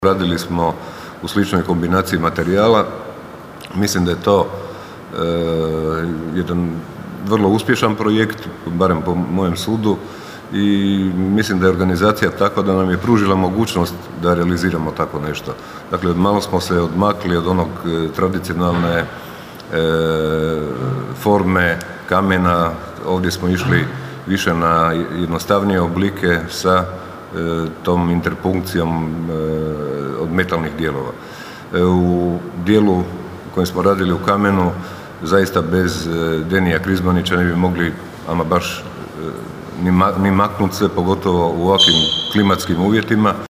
Radili smo u sličnoj kombinaciji materijala. Mislim da je to jedan vrlo uspješan projekt, barem po mojem sudu, i mislim da je organizacija takva da nam je pružila mogućnost da realiziramo tako nešto. Dakle, malo smo se odmakli od onog tradicionalne forme kamena, ovdje smo išli više na jednostavnije oblike sa tom interpunkcijom od metalnih dijelova. U dijelu u kojem smo radili u kamenu, zaista bez Denija Krizmanića ne bi mogli ama baš ni maknut se, pogotovo u ovakvim klimatskim uvjetima.